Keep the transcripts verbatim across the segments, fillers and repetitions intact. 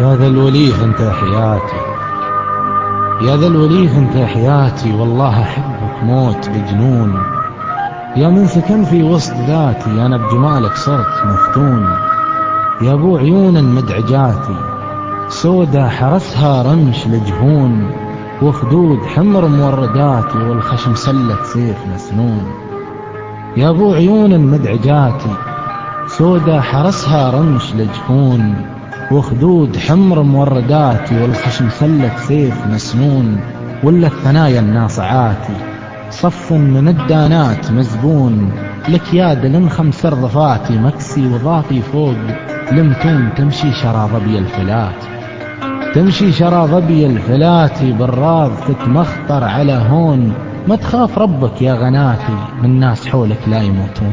يا ذا الوليف انت حياتي، يا ذا الوليف انت حياتي، والله احبك موت بجنون. يا من سكن في وسط ذاتي، انا بجمالك صرت مفتون. يا ابو عيون مدعجاتي سودا حرسها رمش لجفون، وخدود حمر مورداتي والخشم سلة سيف مسنون. يا ابو عيون مدعجاتي سودا حرسها رمش لجفون، وخدود حمر مورداتي والخشم سلة سيف مسنون. ولا الثنايا الناصعاتي صف من الدانات مزبون، لك يا دلن خمس رضفاتي مكسي وضافي فوق لمتون. تمشي شراضبي الفلات تمشي شراضبي الفلاتي بالراض تتمخطر على هون. ما تخاف ربك يا غناتي من ناس حولك لا يموتون.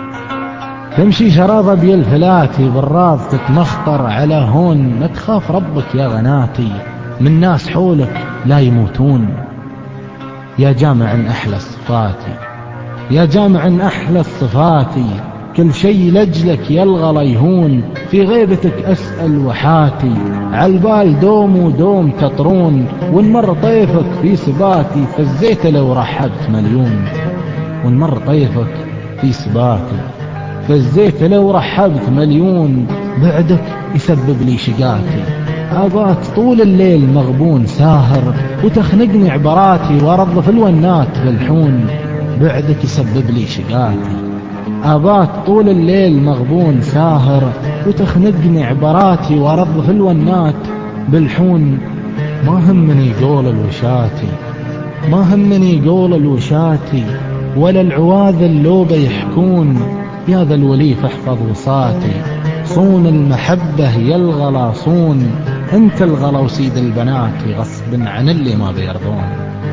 تمشي شراضبي الفلاتي بالراض تتمخطر على هون. ما تخاف ربك يا غناتي من ناس حولك لا يموتون. يا جامع أحلى الصفاتي يا جامع أحلى الصفاتي، كل شي لجلك يلغى ليهون. في غيبتك أسأل وحاتي عالبال دوم ودوم تطرون. ونمر طيفك في سباتي فزيت لو رحبت مليون. ونمر طيفك في سباتي فزيت لو رحبت مليون. بعدك يسبب لي شقاتي أبات طول الليل مغبون ساهر، وتخنقني عبراتي وارض في الونات بالحون. بعدك يسبب لي شقاتي أبات طول الليل مغبون ساهر، وتخنقني عبراتي وارض في الونات بالحون. ما همني قول الوشاتي ما همني قول الوشاتي ولا العواذ اللوبة يحكون. يا ذا الوليف احفظ وصاتي صون المحبة يا الغلا صون. انت الغلا وسيد البنات غصب عن اللي ما بيرضون.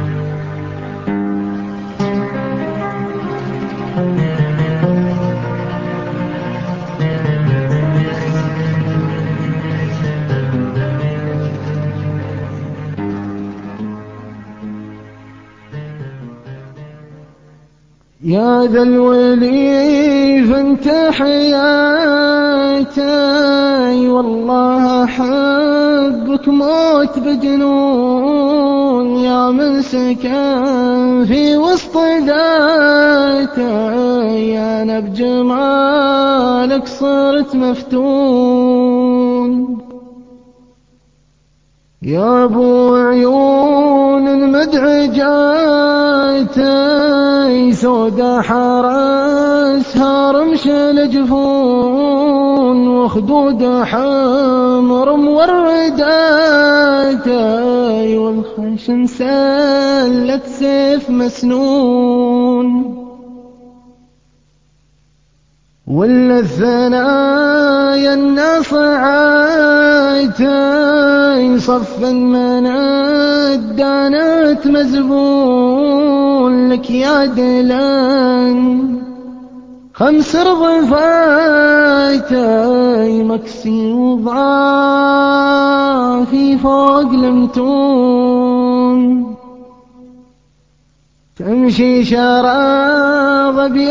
يا ذا الوليف انت حياتي، والله احبك موت بجنون. يا من سكن في وسط ذاتي، انا بجمالك صرت مفتون. يا ابو عيون مدعجاتي سودا حرسها رمش لجفون، وخدود حمر مورداتي والخشم سلة سيف مسنون. ولا الثنايا الناصعاتي صف من الدانات مزبون، لك يا دلن خمس رضفاتي مكسي وضعافي فوق لمتون. تمشي شراضبي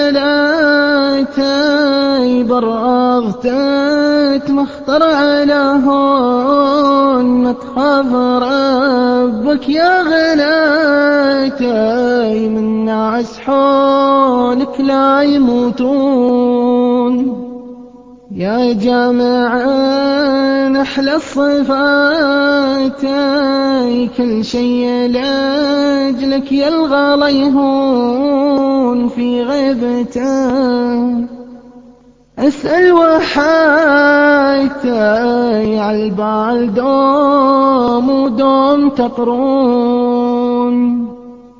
الفلاتي بالراض تتمخطر على هون. ما تخاف ربك يا غلاتي من ناس حولك لا يموتون. يا جامع أحلى الصفاتي، كل شي لأجلك يلغى ليهون. في غيبته أسأل وحاتي عالبال دوم ودوم تطرون.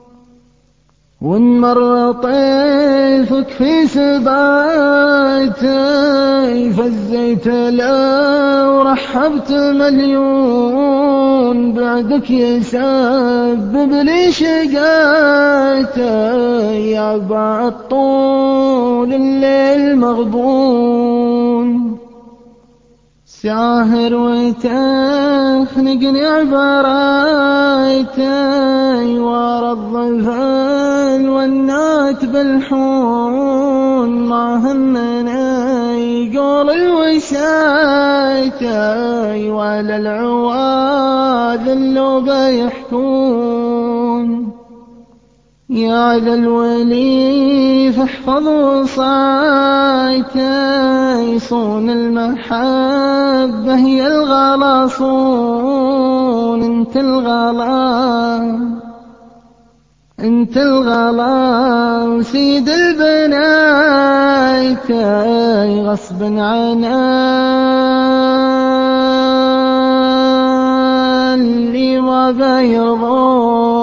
ونمر طيفك في سباتي فزيت لو رحبت مليون. بعدك يسبب لي شقاتي يا بعد طول الليل مغبون. ساهر وتخنقني عبرايتي ورا الظلفل والنات بالحون ما همنا يقول الوشايتي ولا العواذ اللو بيحكون. يا ذا الولي فاحفظ وصايتي صون المحبة هي الغلا صون انت الغلا انت الغلا وسيد البنايتي غصب عنا اللي ما بيرضون.